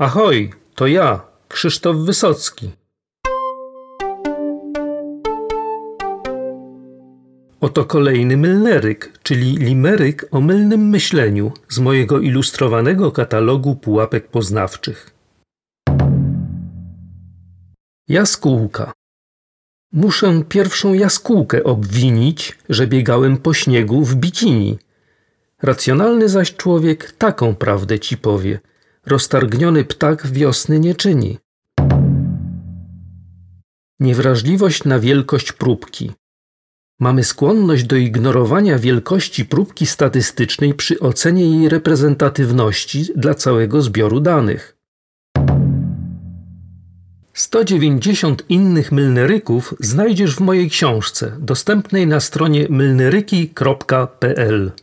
Ahoj, to ja, Krzysztof Wysocki. Oto kolejny mylneryk, czyli limeryk o mylnym myśleniu z mojego ilustrowanego katalogu pułapek poznawczych. Jaskółka. Muszę pierwszą jaskółkę obwinić, że biegałem po śniegu w bikini. Racjonalny zaś człowiek taką prawdę ci powie. Roztargniony ptak wiosny nie czyni. Niewrażliwość na wielkość próbki. Mamy skłonność do ignorowania wielkości próbki statystycznej przy ocenie jej reprezentatywności dla całego zbioru danych. 190 innych mylneryków znajdziesz w mojej książce, dostępnej na stronie mylneryki.pl.